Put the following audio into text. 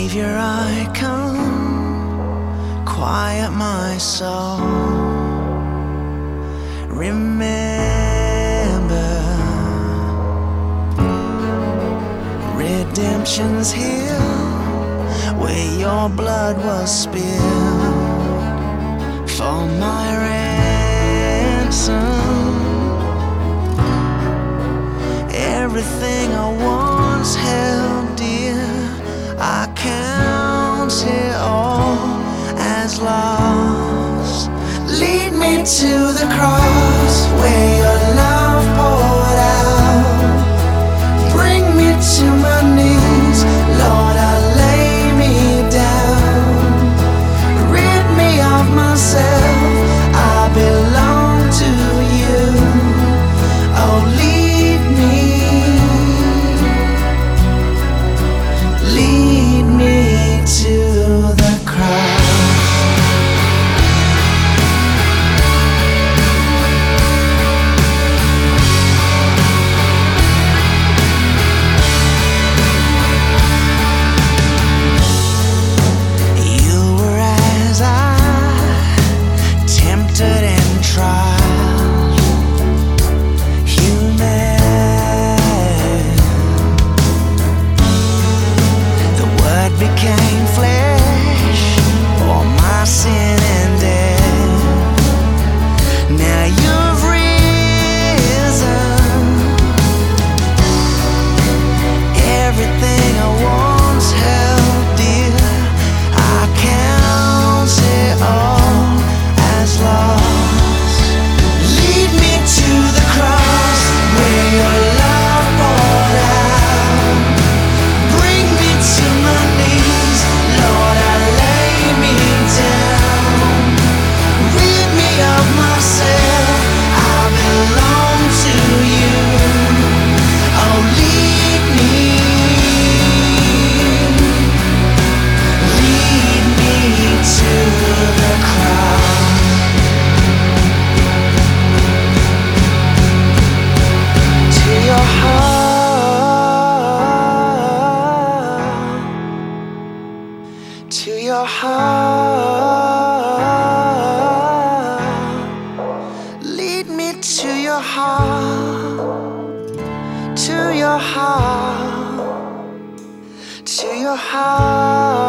Savior, I come, quiet my soul. Remember, redemption's here, where your blood was spilled for my ransom. Everything I once held dear, I count it all as lost. Lead me to the cross where your love poured out. Bring me to my knees, Lord, I lay me down. Rid me of myself, I belong to you. Oh, lead me to the cross. You were as I, tempted and tried, human. The Word became flesh for my sin and death. Now you've risen. Everything I once held dear, I count it all as lost. Lead me to the cross where your love poured out. Bring me to my knees, Lord, I lay me down. Rid me of myself, I belong to you. Oh, lead me to the cross. To your heart, to your heart. Lead me to your heart, to your heart, to your heart.